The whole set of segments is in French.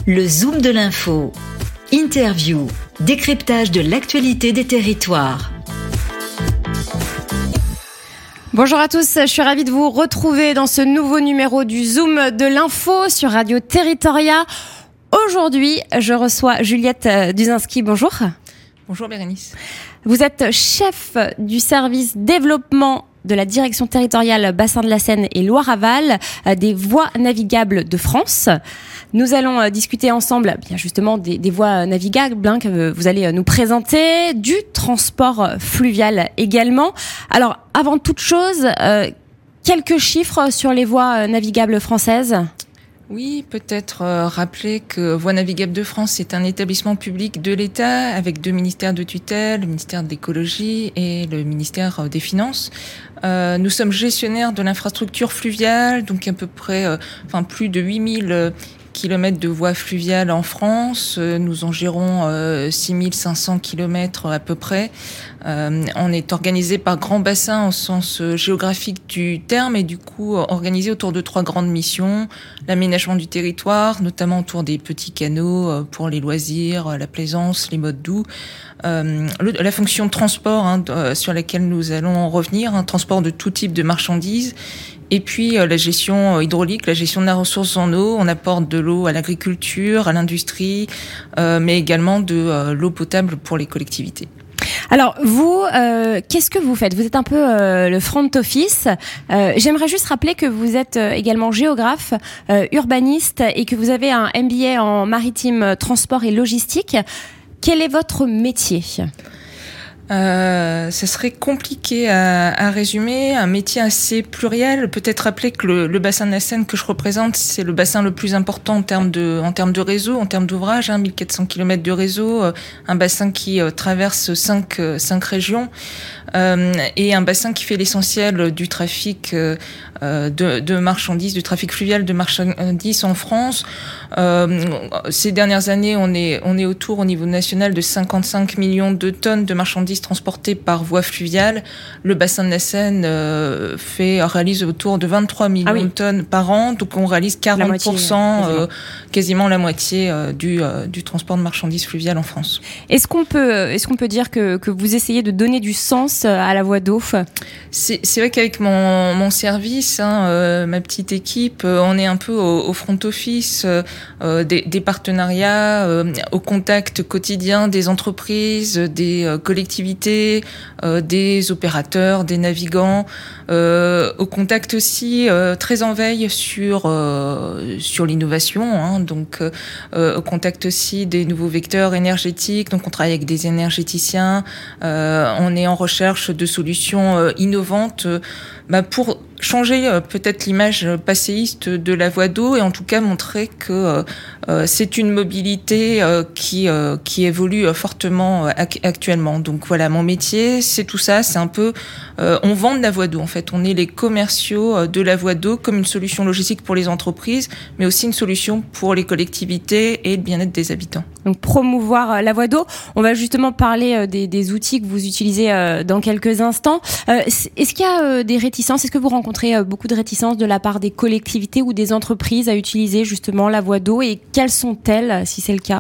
Le Zoom de l'info. Interview, décryptage de l'actualité des territoires. Bonjour à tous, je suis ravie de vous retrouver dans ce nouveau numéro du Zoom de l'info sur Radio Territoria. Aujourd'hui, je reçois Juliette Duzinski. Bonjour. Bonjour Bérénice. Vous êtes chef du service développement de la direction territoriale Bassin de la Seine et Loire-Aval des voies navigables de France. Nous allons discuter ensemble bien justement des voies navigables que vous allez nous présenter, du transport fluvial également. Alors, avant toute chose, quelques chiffres sur les voies navigables françaises. Oui, peut-être rappeler que Voies navigables de France est un établissement public de l'État avec 2 ministères de tutelle, le ministère de l'écologie et le ministère des Finances. Nous sommes gestionnaires de l'infrastructure fluviale, donc à peu près, plus de 8000 kilomètres de voies fluviales en France. Nous en gérons 6500 kilomètres à peu près. On est organisé par grands bassins au sens géographique du terme et du coup organisé autour de 3 grandes missions. L'aménagement du territoire, notamment autour des petits canaux pour les loisirs, la plaisance, les modes doux. La fonction de transport sur laquelle nous allons revenir, transport de tout type de marchandises. Et puis la gestion hydraulique, la gestion de la ressource en eau. On apporte de l'eau à l'agriculture, à l'industrie, mais également de l'eau potable pour les collectivités. Alors vous, qu'est-ce que vous faites ? Vous êtes un peu le front office. J'aimerais juste rappeler que vous êtes également géographe, urbaniste et que vous avez un MBA en maritime, transport et logistique. Quel est votre métier ? Ça serait compliqué à résumer, un métier assez pluriel. Peut-être rappeler que le bassin de la Seine que je représente, c'est le bassin le plus important en termes de réseau, en termes d'ouvrage, 1400 km de réseau, un bassin qui traverse 5 régions, et un bassin qui fait l'essentiel du trafic de marchandises, du trafic fluvial de marchandises en France. Ces dernières années, on est autour au niveau national de 55 millions de tonnes de marchandises transportées par voie fluviale. Le bassin de la Seine réalise autour de 23 millions de tonnes par an, donc on réalise 40%, quasiment la moitié du transport de marchandises fluviales en France. Est-ce qu'on peut dire que vous essayez de donner du sens à la voie d'eau ? C'est vrai qu'avec mon service, ma petite équipe, on est un peu au front office des partenariats, au contact quotidien des entreprises, des collectivités, des opérateurs, des navigants, au contact aussi très en veille sur l'innovation, donc au contact aussi des nouveaux vecteurs énergétiques. Donc on travaille avec des énergéticiens, on est en recherche de solutions innovantes pour changer peut-être l'image passéiste de la voie d'eau et en tout cas montrer que c'est une mobilité qui évolue fortement actuellement. Donc voilà, mon métier, c'est tout ça, c'est un peu on vend de la voie d'eau en fait, on est les commerciaux de la voie d'eau comme une solution logistique pour les entreprises, mais aussi une solution pour les collectivités et le bien-être des habitants. Donc promouvoir la voie d'eau, on va justement parler des outils que vous utilisez dans quelques instants. Est-ce qu'il y a des réticences ? Est-ce que vous rencontrez beaucoup de réticences de la part des collectivités ou des entreprises à utiliser justement la voie d'eau et quelles sont-elles si c'est le cas ?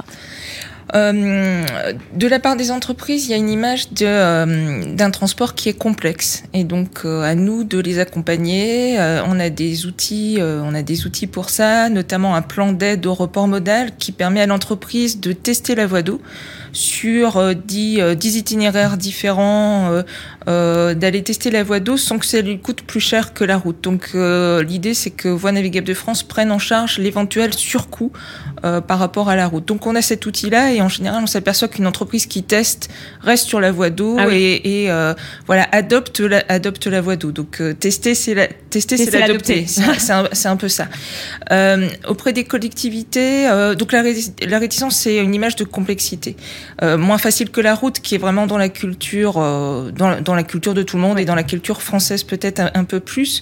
De la part des entreprises, il y a une image d'un transport qui est complexe et donc à nous de les accompagner. On a des outils pour ça, notamment un plan d'aide au report modal qui permet à l'entreprise de tester la voie d'eau sur 10 itinéraires différents, d'aller tester la voie d'eau sans que ça lui coûte plus cher que la route. Donc l'idée, c'est que Voies navigables de France prenne en charge l'éventuel surcoût par rapport à la route. Donc on a cet outil-là et en général, on s'aperçoit qu'une entreprise qui teste reste sur la voie d'eau et adopte la voie d'eau. Donc tester, c'est l'adopter. C'est un peu ça. Auprès des collectivités, donc la réticence, c'est une image de complexité. moins facile que la route, qui est vraiment dans la culture, dans la culture de tout le monde et dans la culture française peut-être un peu plus.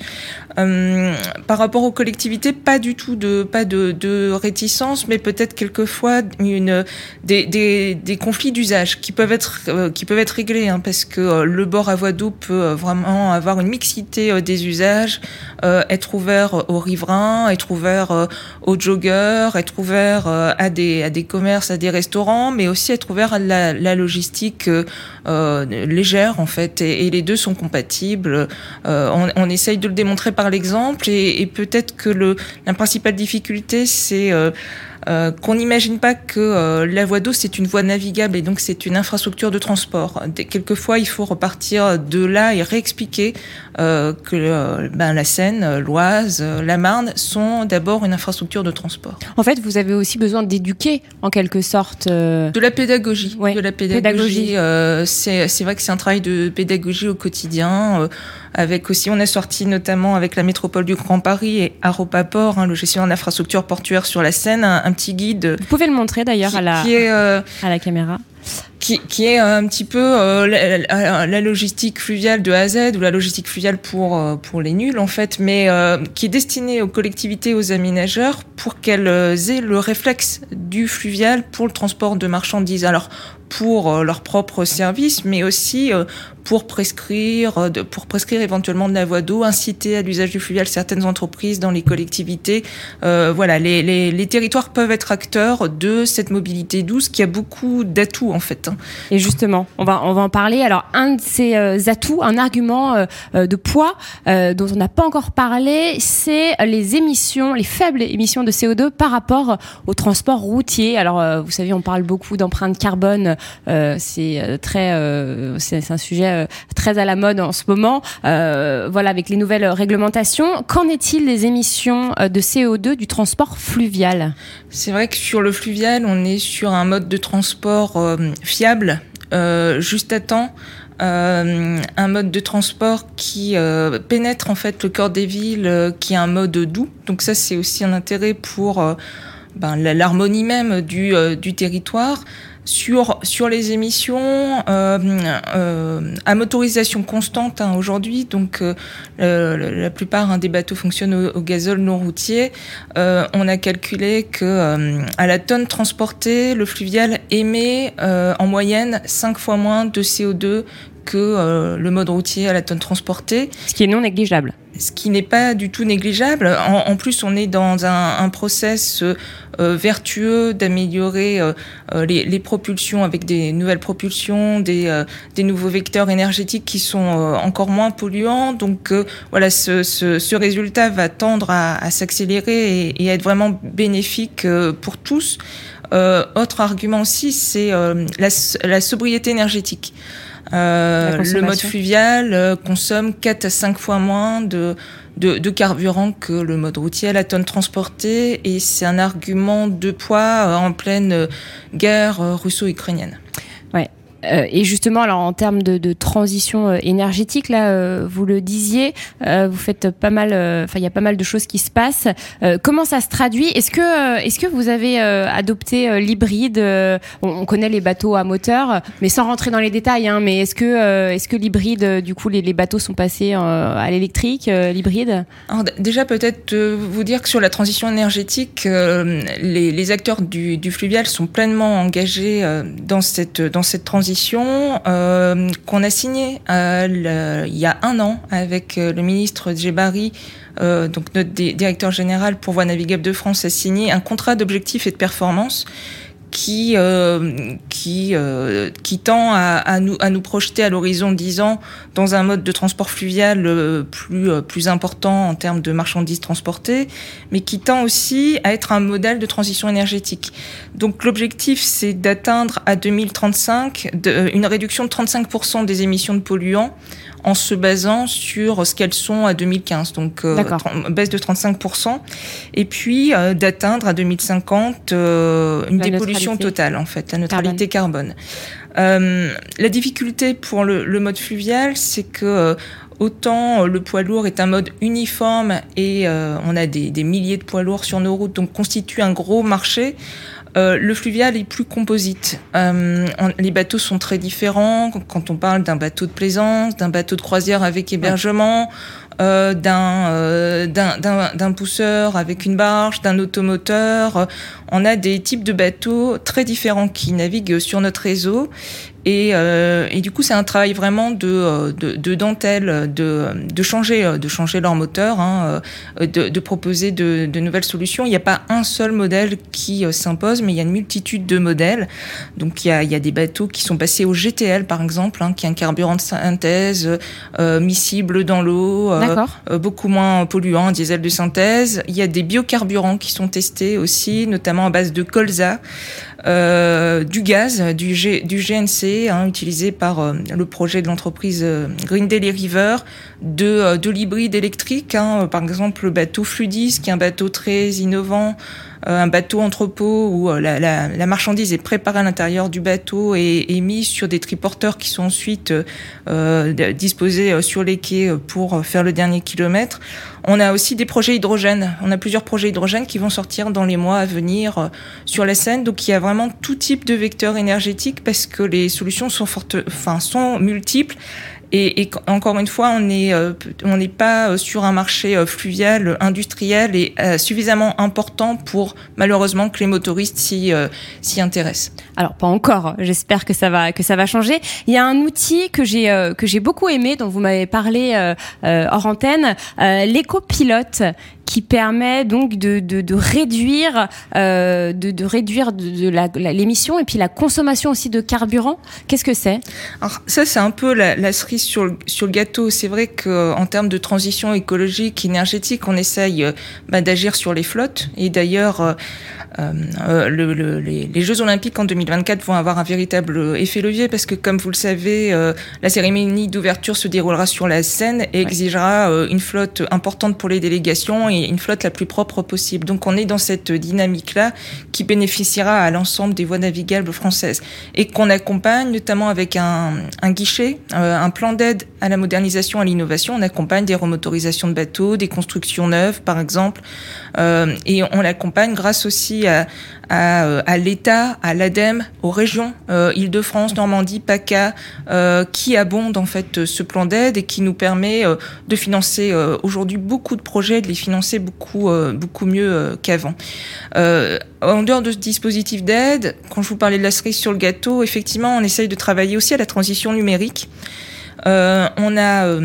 Par rapport aux collectivités, pas de réticence, mais peut-être quelquefois des conflits d'usage qui peuvent être réglés, hein, parce que le bord à voie d'eau peut vraiment avoir une mixité des usages, être ouvert aux riverains, être ouvert aux joggeurs, être ouvert à des commerces, à des restaurants, mais aussi être ouvert à la logistique légère en fait, et les deux sont compatibles. On essaye de le démontrer par l'exemple, et peut-être que la principale difficulté, c'est qu'on n'imagine pas que la voie d'eau, c'est une voie navigable et donc c'est une infrastructure de transport. Quelquefois, il faut repartir de là et réexpliquer que la Seine, l'Oise, la Marne sont d'abord une infrastructure de transport. En fait, vous avez aussi besoin d'éduquer, en quelque sorte. De la pédagogie. Ouais, de la pédagogie. C'est vrai que c'est un travail de pédagogie au quotidien. Avec aussi, on a sorti notamment avec la métropole du Grand Paris et Aropaport, le gestionnaire d'infrastructures portuaires sur la Seine, un petit guide. Vous pouvez le montrer d'ailleurs à la caméra. Qui est un petit peu la logistique fluviale de A à Z, ou la logistique fluviale pour les nuls en fait, mais qui est destinée aux collectivités, aux aménageurs, pour qu'elles aient le réflexe du fluvial pour le transport de marchandises. Alors pour leur propre service, mais aussi pour prescrire éventuellement de la voie d'eau, inciter à l'usage du fluvial certaines entreprises dans les collectivités. Voilà, les territoires peuvent être acteurs de cette mobilité douce qui a beaucoup d'atouts en fait. Et justement, on va en parler. Alors, un de ces atouts, un argument de poids dont on n'a pas encore parlé, c'est les émissions, les faibles émissions de CO2 par rapport au transport routier. Alors, vous savez, on parle beaucoup d'empreinte carbone. C'est un sujet très à la mode en ce moment. Voilà, avec les nouvelles réglementations. Qu'en est-il des émissions de CO2 du transport fluvial ? C'est vrai que sur le fluvial, on est sur un mode de transport fiable, juste à temps. Un mode de transport qui pénètre en fait le cœur des villes, qui est un mode doux. Donc ça, c'est aussi un intérêt pour l'harmonie même du territoire. Sur les émissions à motorisation constante aujourd'hui, donc la plupart des bateaux fonctionnent au gazole non routier. On a calculé que à la tonne transportée, le fluvial émet en moyenne 5 fois moins de CO2 que le mode routier à la tonne transportée. Ce qui est non négligeable. Ce qui n'est pas du tout négligeable. En plus, on est dans un process vertueux d'améliorer les propulsions avec des nouvelles propulsions, des nouveaux vecteurs énergétiques qui sont encore moins polluants. Donc voilà, ce résultat va tendre à s'accélérer et à être vraiment bénéfique pour tous. Autre argument aussi, c'est la sobriété énergétique. Le mode fluvial consomme 4 à 5 fois moins de carburant que le mode routier à la tonne transportée, et c'est un argument de poids en pleine guerre russo-ukrainienne. Ouais. Et justement, alors en termes de transition énergétique, là, vous le disiez, vous faites pas mal. Enfin, il y a pas mal de choses qui se passent. Comment ça se traduit ? Est-ce que vous avez adopté l'hybride ? On connaît les bateaux à moteur, mais sans rentrer dans les détails. Hein, mais est-ce que l'hybride, du coup, les bateaux sont passés à l'électrique, l'hybride ? Alors, déjà, peut-être vous dire que sur la transition énergétique, les acteurs du fluvial sont pleinement engagés dans cette transition. Qu'on a signé il y a 1 an avec le ministre Djebari, donc notre directeur général pour Voies navigables de France, a signé un contrat d'objectifs et de performance qui tend à nous projeter à l'horizon 10 ans dans un mode de transport fluvial plus important en termes de marchandises transportées, mais qui tend aussi à être un modèle de transition énergétique. Donc l'objectif, c'est d'atteindre à 2035 une réduction de 35% des émissions de polluants en se basant sur ce qu'elles sont à 2015, donc baisse de 35%, et puis d'atteindre à 2050 une dépollution totale, en fait, la neutralité carbone. La difficulté pour le mode fluvial, c'est que autant le poids lourd est un mode uniforme et on a des milliers de poids lourds sur nos routes, donc constitue un gros marché. Le fluvial est plus composite. Les bateaux sont très différents. Quand on parle d'un bateau de plaisance, d'un bateau de croisière avec hébergement, d'un pousseur avec une barge, d'un automoteur, on a des types de bateaux très différents qui naviguent sur notre réseau. Et du coup, c'est un travail vraiment de dentelle, de changer leur moteur, de proposer de nouvelles solutions. Il n'y a pas un seul modèle qui s'impose, mais il y a une multitude de modèles. Donc, il y a des bateaux qui sont passés au GTL, par exemple, qui est un carburant de synthèse, miscible dans l'eau, beaucoup moins polluant, un diesel de synthèse. Il y a des biocarburants qui sont testés aussi, notamment à base de colza. Du gaz, du GNC, utilisé par le projet de l'entreprise Green Daily River, de l'hybride électrique, par exemple le bateau Fludis, qui est un bateau très innovant, un bateau entrepôt où la marchandise est préparée à l'intérieur du bateau et mise sur des triporteurs qui sont ensuite disposés sur les quais pour faire le dernier kilomètre. On a aussi des projets hydrogène. On a plusieurs projets hydrogène qui vont sortir dans les mois à venir sur la Seine. Donc il y a vraiment tout type de vecteurs énergétiques parce que les solutions sont multiples. Et encore une fois, on n'est pas sur un marché fluvial, industriel et suffisamment important pour malheureusement que les motoristes s'y intéressent. Alors pas encore. J'espère que ça va changer. Il y a un outil que j'ai beaucoup aimé, dont vous m'avez parlé hors antenne, l'éco-pilote, qui permet donc de réduire l'émission et puis la consommation aussi de carburant. Qu'est-ce que c'est ? Alors ça, c'est un peu la cerise sur le gâteau. C'est vrai qu'en termes de transition écologique, énergétique, on essaye d'agir sur les flottes. Et d'ailleurs, les Jeux Olympiques en 2024 vont avoir un véritable effet levier parce que, comme vous le savez, la cérémonie d'ouverture se déroulera sur la Seine et exigera une flotte importante pour les délégations et une flotte la plus propre possible. Donc on est dans cette dynamique-là qui bénéficiera à l'ensemble des voies navigables françaises et qu'on accompagne notamment avec un guichet, un plan d'aide à la modernisation, à l'innovation. On accompagne des remotorisations de bateaux, des constructions neuves par exemple, et on l'accompagne grâce aussi à l'État, à l'ADEME, aux régions Île-de-France, Normandie, PACA, qui abondent en fait ce plan d'aide et qui nous permet de financer aujourd'hui beaucoup de projets, de les financer beaucoup mieux qu'avant. En dehors de ce dispositif d'aide, quand je vous parlais de la cerise sur le gâteau, effectivement, on essaye de travailler aussi à la transition numérique. On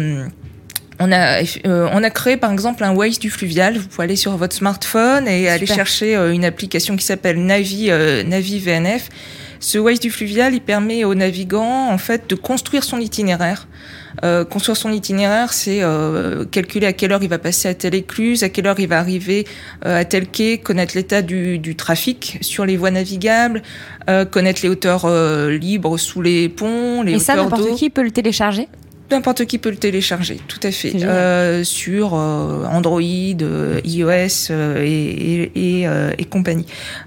a créé par exemple un Waze du fluvial. Vous pouvez aller sur votre smartphone et aller chercher une application qui s'appelle Navi VNF. Ce Waze du fluvial, il permet aux navigants en fait de construire son itinéraire. Construire son itinéraire, c'est calculer à quelle heure il va passer à telle écluse, à quelle heure il va arriver à tel quai, connaître l'état du trafic sur les voies navigables, connaître les hauteurs libres sous les ponts, les hauteurs d'eau. Et ça, n'importe qui peut le télécharger ? N'importe qui peut le télécharger, tout à fait, sur Android, iOS et compagnie.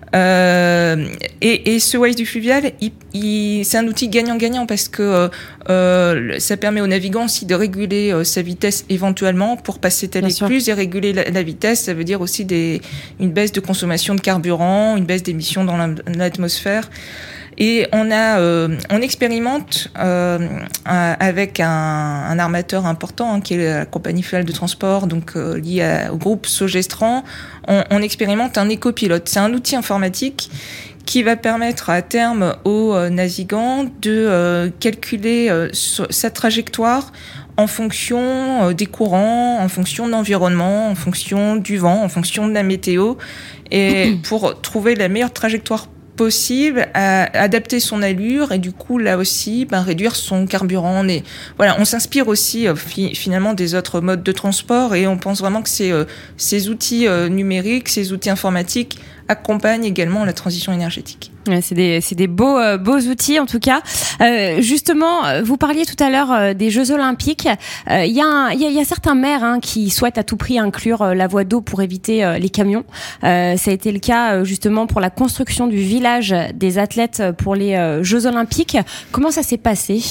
Et ce Waze du fluvial, c'est un outil gagnant-gagnant parce que ça permet aux navigants aussi de réguler sa vitesse éventuellement pour passer telle écluse et réguler la vitesse. Ça veut dire aussi une baisse de consommation de carburant, une baisse d'émissions dans l'atmosphère. Et on expérimente avec un armateur important qui est la compagnie fluviale de transport, donc lié au groupe Sogestran. On expérimente un écopilote. C'est un outil informatique qui va permettre à terme aux navigants de calculer sa trajectoire en fonction des courants, en fonction de l'environnement, en fonction du vent, en fonction de la météo, et pour trouver la meilleure trajectoire possible, adapter son allure et du coup là aussi réduire son carburant. On s'inspire aussi finalement des autres modes de transport et on pense vraiment que ces outils numériques, ces outils informatiques accompagnent également la transition énergétique. Ouais, c'est des beaux outils en tout cas. Justement, vous parliez tout à l'heure des Jeux Olympiques. Il y a certains maires qui souhaitent à tout prix inclure la voie d'eau pour éviter les camions. Ça a été le cas justement pour la construction du village des athlètes pour les Jeux Olympiques. Comment ça s'est passé ?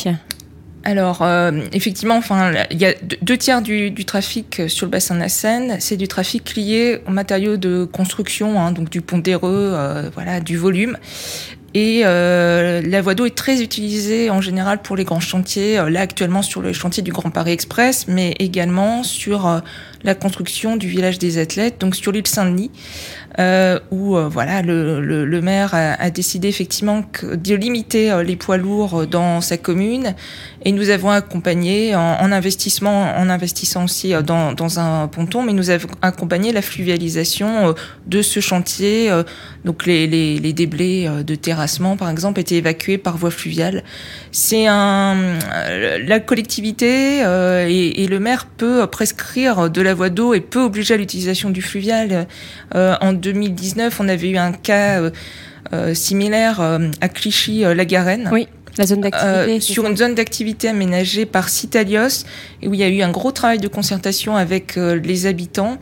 Alors, effectivement, enfin, il y a 2/3 du trafic sur le bassin de la Seine, c'est du trafic lié aux matériaux de construction, hein, donc du pondéreux, voilà, du volume. Et la voie d'eau est très utilisée en général pour les grands chantiers, là actuellement sur le chantier du Grand Paris Express, mais également sur la construction du village des athlètes, donc sur l'île Saint-Denis, où voilà, le maire a décidé effectivement de limiter les poids lourds dans sa commune, et nous avons accompagné en investissant aussi dans un ponton, mais nous avons accompagné la fluvialisation de ce chantier. Donc les déblais de terrassement, par exemple, étaient évacués par voie fluviale. C'est la collectivité et le maire peut prescrire de la voie d'eau et peut obliger à l'utilisation du fluvial. En 2019, on avait eu un cas similaire à Clichy-la-Garenne. Oui. La zone d'activité, sur une zone d'activité aménagée par Citalios, et où il y a eu un gros travail de concertation avec les habitants,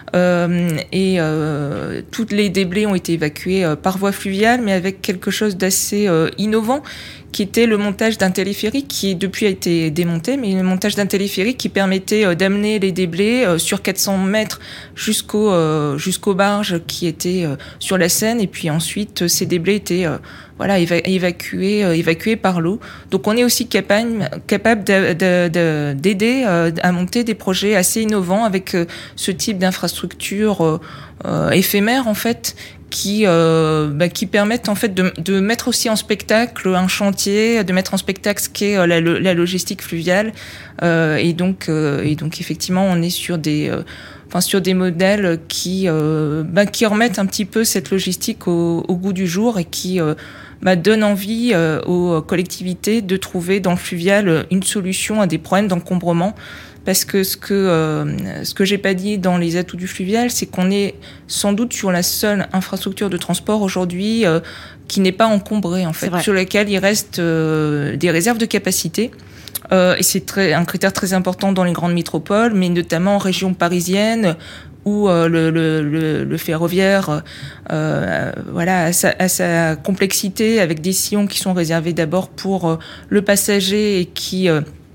et toutes les déblais ont été évacués par voie fluviale, mais avec quelque chose d'assez innovant, qui était le montage d'un téléphérique qui depuis a été démonté, mais le montage d'un téléphérique qui permettait d'amener les déblais sur 400 mètres jusqu'aux barges qui étaient sur la Seine, et puis ensuite ces déblais étaient voilà, évacués par l'eau. Donc on est aussi capable d'aider à monter des projets assez innovants avec ce type d'infrastructure éphémère en fait, qui permettent en fait de mettre aussi en spectacle un chantier, de mettre en spectacle ce qu'est la logistique fluviale, et donc effectivement on est sur des modèles qui remettent un petit peu cette logistique au goût du jour, et qui donne envie aux collectivités de trouver dans le fluvial une solution à des problèmes d'encombrement. Parce que ce que j'ai pas dit dans les atouts du fluvial, c'est qu'on est sans doute sur la seule infrastructure de transport aujourd'hui qui n'est pas encombrée, en fait, sur laquelle il reste des réserves de capacité. Et c'est un critère très important dans les grandes métropoles, mais notamment en région parisienne, où le ferroviaire voilà, a sa complexité, avec des sillons qui sont réservés d'abord pour le passager et qui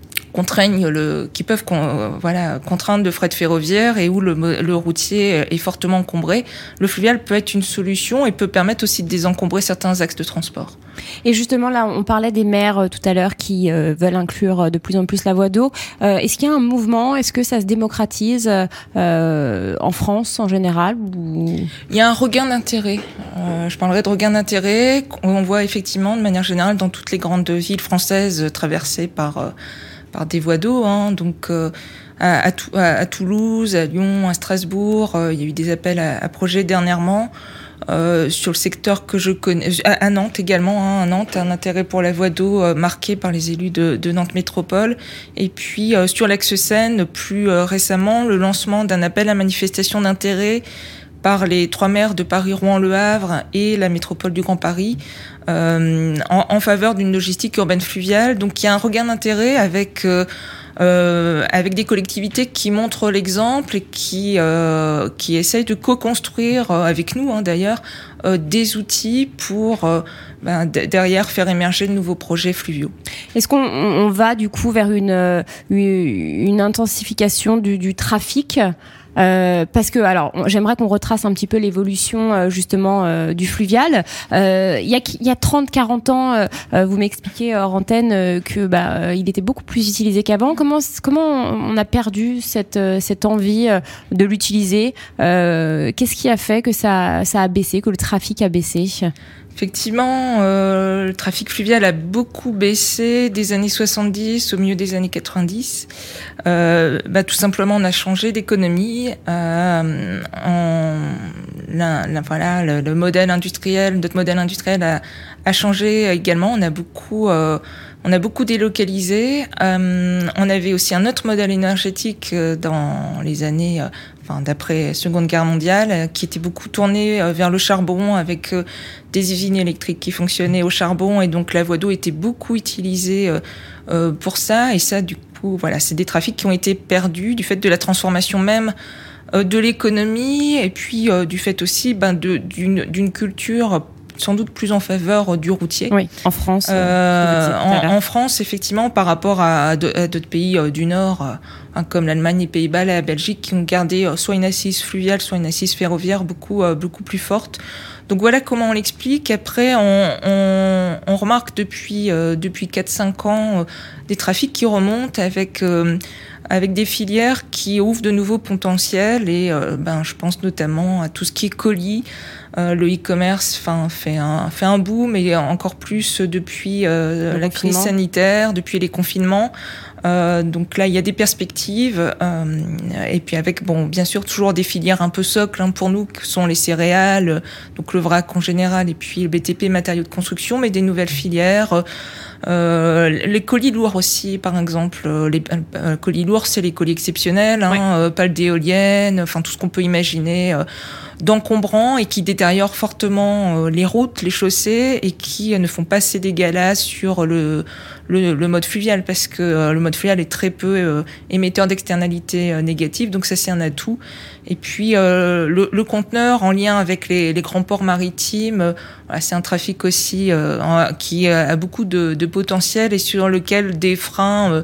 peuvent contraindre le fret ferroviaire, et où le routier est fortement encombré. Le fluvial peut être une solution et peut permettre aussi de désencombrer certains axes de transport. Et justement, là, on parlait des maires tout à l'heure qui veulent inclure de plus en plus la voie d'eau. Est-ce qu'il y a un mouvement ? Est-ce que ça se démocratise en France en général ou... Il y a un regain d'intérêt. Je parlerai de regain d'intérêt. On voit effectivement de manière générale dans toutes les grandes villes françaises traversées par des voies d'eau, hein. Donc à Toulouse, à Lyon, à Strasbourg, il y a eu des appels à projets dernièrement. Sur le secteur que je connais, à Nantes également, hein. À Nantes, un intérêt pour la voie d'eau marqué par les élus de Nantes Métropole. Et puis sur l'axe Seine, plus récemment, le lancement d'un appel à manifestation d'intérêt par les 3 maires de Paris, Rouen, Le Havre et la métropole du Grand Paris, en faveur d'une logistique urbaine fluviale. Donc il y a un regain d'intérêt avec des collectivités qui montrent l'exemple et qui essayent de co-construire avec nous, hein, d'ailleurs, des outils pour derrière faire émerger de nouveaux projets fluviaux. Est-ce qu'on va du coup vers une intensification du trafic ? Parce que, alors, j'aimerais qu'on retrace un petit peu l'évolution justement du fluvial. Il y a 30-40 ans, vous m'expliquez hors antenne que il était beaucoup plus utilisé qu'avant. Comment on a perdu cette envie de l'utiliser ? Qu'est-ce qui a fait que ça a baissé, que le trafic a baissé ? Effectivement, le trafic fluvial a beaucoup baissé des années 70 au milieu des années 90. Tout simplement, on a changé d'économie. Le modèle industriel, notre modèle industriel a changé également. On a beaucoup délocalisé. On avait aussi un autre modèle énergétique dans les années d'après Seconde Guerre mondiale, qui était beaucoup tourné vers le charbon, avec des usines électriques qui fonctionnaient au charbon, et donc la voie d'eau était beaucoup utilisée pour ça. Et ça, du coup, voilà, c'est des trafics qui ont été perdus du fait de la transformation même de l'économie, et puis du fait aussi d'une culture sans doute plus en faveur du routier. Oui, en France. En France, effectivement, par rapport à d'autres pays du Nord, comme l'Allemagne, les Pays-Bas, la Belgique, qui ont gardé soit une assise fluviale, soit une assise ferroviaire beaucoup plus forte. Donc voilà comment on l'explique. Après, on remarque depuis 4-5 ans des trafics qui remontent avec des filières qui ouvrent de nouveaux potentiels. Et je pense notamment à tout ce qui est colis. Le e-commerce fait un boom, et encore plus depuis la crise sanitaire, depuis les confinements. Donc là, il y a des perspectives, et puis avec bien sûr toujours des filières un peu socles pour nous, que sont les céréales, donc le vrac en général, et puis le BTP, matériaux de construction, mais des nouvelles filières. Les colis lourds aussi, par exemple. Les colis lourds, c'est les colis exceptionnels, pales d'éoliennes, tout ce qu'on peut imaginer d'encombrants et qui détériorent fortement les routes, les chaussées, et qui ne font pas assez d'égal sur le mode fluvial, parce que le mode fluvial est très peu émetteur d'externalités négatives, donc ça c'est un atout. Et puis le conteneur en lien avec les grands ports maritimes, c'est un trafic aussi qui a beaucoup de potentiel, et sur lequel des freins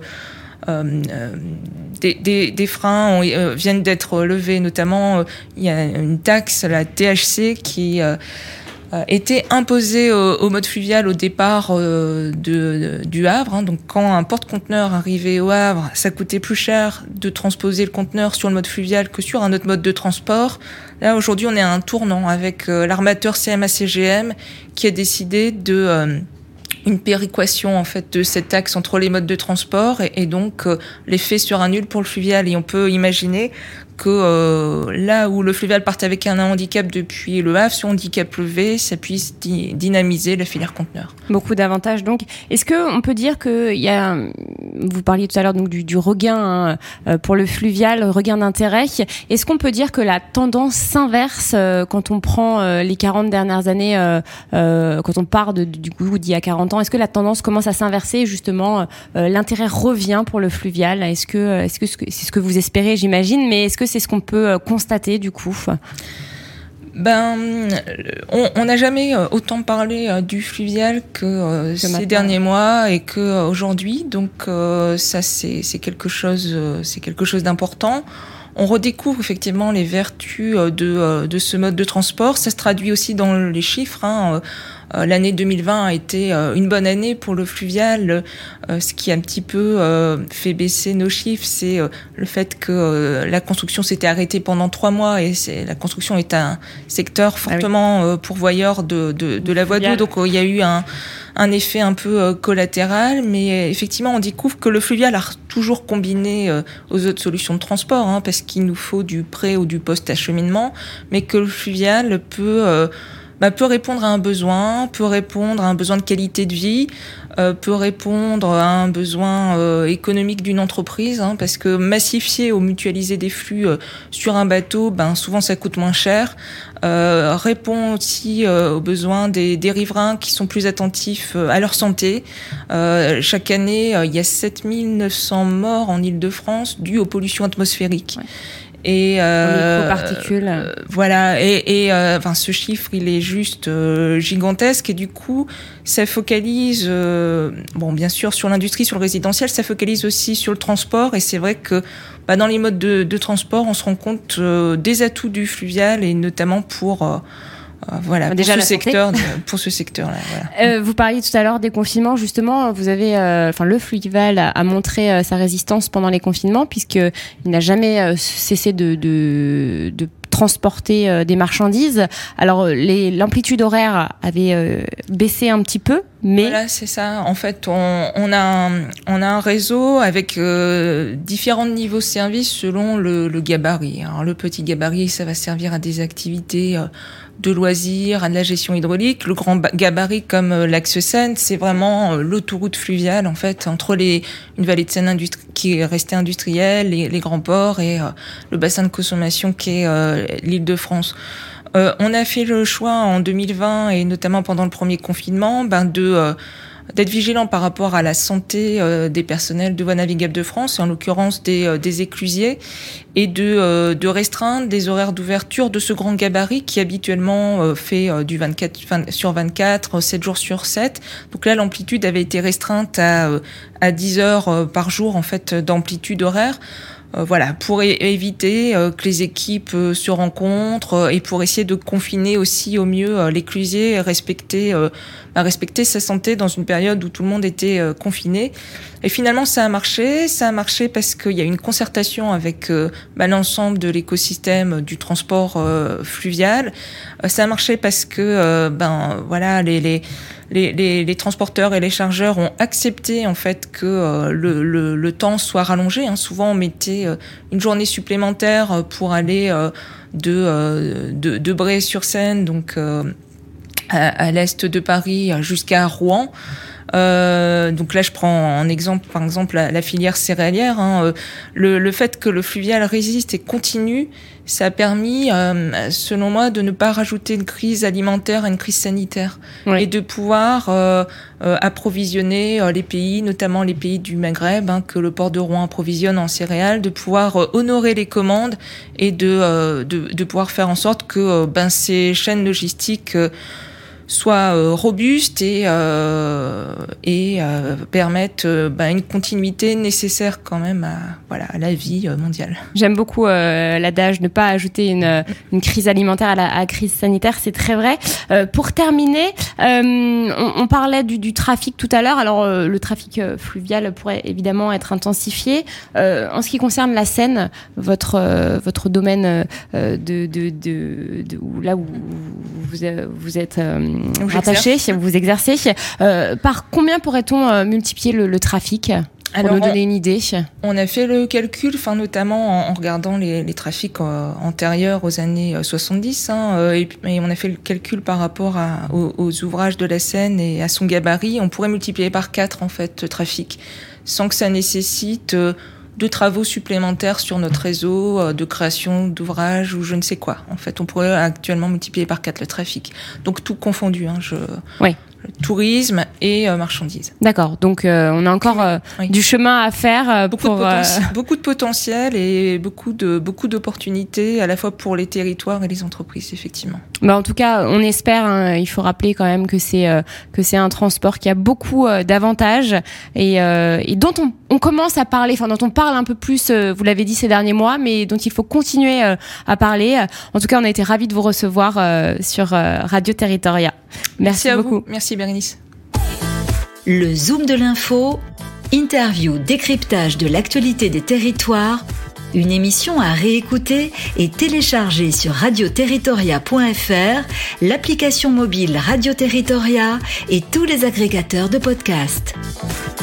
viennent d'être levés. Notamment, il y a une taxe, la THC, qui était imposée au mode fluvial au départ du Havre. Donc quand un porte-conteneur arrivait au Havre, ça coûtait plus cher de transposer le conteneur sur le mode fluvial que sur un autre mode de transport. Là, aujourd'hui, on est à un tournant avec l'armateur CMA-CGM qui a décidé une péréquation en fait de cette taxe entre les modes de transport, et donc l'effet sera nul pour le fluvial. Et on peut imaginer que là où le fluvial partait avec un handicap depuis le Havre, ce handicap levé, ça puisse dynamiser la filière conteneur. Beaucoup d'avantages donc. Est-ce qu'on peut dire qu'il y a, vous parliez tout à l'heure donc du regain pour le fluvial, regain d'intérêt. Est-ce qu'on peut dire que la tendance s'inverse quand on prend les 40 dernières années, quand on part du coup d'il y a 40 ans? Est-ce que la tendance commence à s'inverser et justement l'intérêt revient pour le fluvial? Est-ce que c'est ce que vous espérez, j'imagine, mais est-ce que c'est ce qu'on peut constater du coup? On n'a jamais autant parlé du fluvial que ces derniers mois et que aujourd'hui. Donc ça c'est quelque chose d'important. On redécouvre effectivement les vertus de ce mode de transport. Ça se traduit aussi dans les chiffres. L'année 2020 a été une bonne année pour le fluvial. Ce qui a un petit peu fait baisser nos chiffres, c'est le fait que la construction s'était arrêtée pendant 3 mois, et la construction est un secteur fortement pourvoyeur de la voie d'eau. Donc il y a eu un effet un peu collatéral, mais effectivement on découvre que le fluvial a toujours combiné aux autres solutions de transport, parce qu'il nous faut du pré ou du post-acheminement, mais que le fluvial peut répondre à un besoin, de qualité de vie, peut répondre à un besoin économique d'une entreprise, parce que massifier ou mutualiser des flux sur un bateau, souvent ça coûte moins cher, répond aussi aux besoins des riverains qui sont plus attentifs à leur santé. Chaque année, il y a 7900 morts en Île-de-France dues aux pollutions atmosphériques. Ouais. Et microparticules. Voilà, et ce chiffre il est juste gigantesque, et du coup ça focalise bien sûr sur l'industrie, sur le résidentiel, ça focalise aussi sur le transport. Et c'est vrai que dans les modes de transport on se rend compte des atouts du fluvial, et notamment pour déjà pour ce secteur-là. Voilà. Vous parliez tout à l'heure des confinements, justement. Vous avez, le fluvial a montré sa résistance pendant les confinements, puisqu'il n'a jamais cessé de transporter des marchandises. Alors l'amplitude horaire avait baissé un petit peu, mais voilà, c'est ça. En fait, on a un réseau avec différents niveaux de service selon le gabarit. Alors le petit gabarit, ça va servir à des activités de loisirs, à de la gestion hydraulique. Le grand gabarit, comme l'axe Seine, c'est vraiment l'autoroute fluviale, en fait, entre une vallée de Seine qui est restée industrielle, les grands ports, et le bassin de consommation qui est l'Île-de-France. On a fait le choix en 2020, et notamment pendant le premier confinement, de d'être vigilant par rapport à la santé des personnels de Voies navigables de France, en l'occurrence des éclusiers, et de restreindre des horaires d'ouverture de ce grand gabarit qui habituellement fait du 24 sur 24, 7 jours sur 7. Donc là, l'amplitude avait été restreinte à 10 heures par jour en fait d'amplitude horaire. Voilà, pour éviter que les équipes se rencontrent et pour essayer de confiner aussi au mieux l'éclusier et respecter sa santé dans une période où tout le monde était confiné. Et finalement, ça a marché parce qu'il y a une concertation avec l'ensemble de l'écosystème du transport fluvial. Ça a marché parce que les transporteurs et les chargeurs ont accepté en fait que le temps soit rallongé. Souvent, on mettait une journée supplémentaire pour aller de Bray-sur-Seine, donc à l'est de Paris, jusqu'à Rouen. Donc là, je prends en exemple, par exemple, la filière céréalière. Le fait que le fluvial résiste et continue, ça a permis, selon moi, de ne pas rajouter une crise alimentaire à une crise sanitaire, oui. Et de pouvoir approvisionner les pays, notamment les pays du Maghreb, que le port de Rouen approvisionne en céréales, de pouvoir honorer les commandes et de pouvoir faire en sorte que ces chaînes logistiques soient robustes et permettent une continuité nécessaire quand même à la vie mondiale. J'aime beaucoup l'adage ne pas ajouter une crise alimentaire à la crise sanitaire, c'est très vrai. Pour terminer, on parlait du trafic tout à l'heure. Alors le trafic fluvial pourrait évidemment être intensifié. En ce qui concerne la Seine, votre domaine là où vous êtes rattaché, vous exercez. Par combien pourrait-on multiplier le trafic ? Pour nous donner une idée. On a fait le calcul, notamment en regardant les trafics antérieurs aux années 70, et on a fait le calcul par rapport aux ouvrages de la Seine et à son gabarit. On pourrait multiplier par 4 en fait le trafic, sans que ça nécessite de travaux supplémentaires sur notre réseau, de création d'ouvrages ou je ne sais quoi. En fait, on pourrait actuellement multiplier par 4 le trafic. Donc tout confondu, Oui. Tourisme et marchandises. D'accord, donc on a encore du chemin à faire beaucoup de potentiel et beaucoup d'opportunités à la fois pour les territoires et les entreprises, effectivement. En tout cas, on espère. Il faut rappeler quand même que c'est un transport qui a beaucoup d'avantages et dont on commence à parler, dont on parle un peu plus. Vous l'avez dit ces derniers mois, mais dont il faut continuer à parler. En tout cas, on a été ravis de vous recevoir sur Radio Territoria. Merci beaucoup. Merci Bérénice. Le Zoom de l'info, interview, décryptage de l'actualité des territoires, une émission à réécouter et télécharger sur radioterritoria.fr, l'application mobile Radio Territoria et tous les agrégateurs de podcasts.